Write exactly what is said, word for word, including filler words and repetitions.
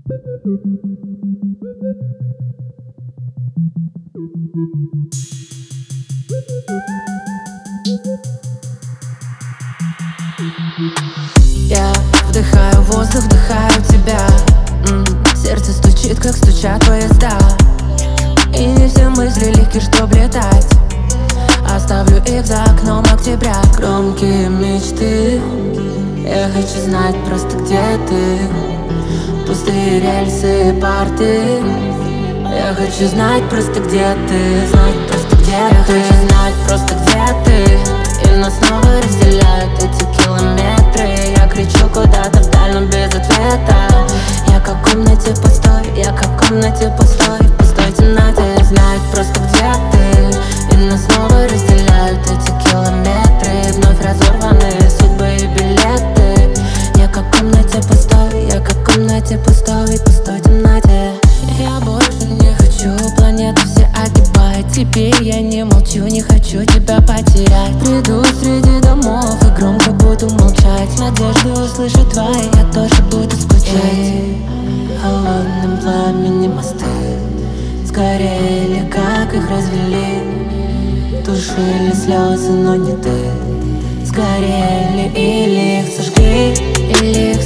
Я вдыхаю воздух, вдыхаю тебя. М -м, сердце стучит, как стучат поезда. И не все мысли легки, чтоб летать. Оставлю их за окном октября. Громкие мечты, я хочу знать просто, где ты. Пустые рельсы и парты, я хочу знать просто, где ты. Знать просто, где я ты. Хочу знать просто, где ты. И нас снова разделяют эти километры. Я кричу куда-то вдаль, но без ответа. Я как в комнате пустой, я как в комнате пустой, в пустой темноте. Знать просто, где ты. И нас снова разделяют эти километры. Вновь разорванные судьбы и билеты. Я как в комнате пустой, я как в комнате пустой, в пустой темноте. Я больше не хочу планету все огибать. Теперь я не молчу, не хочу тебя потерять. Приду среди домов и громко буду молчать. Надежду услышу твои, я тоже буду скучать. Холодным пламенем мосты сгорели, как их развели. Тушили слезы, но не ты. Сгорели или их сожгли, или их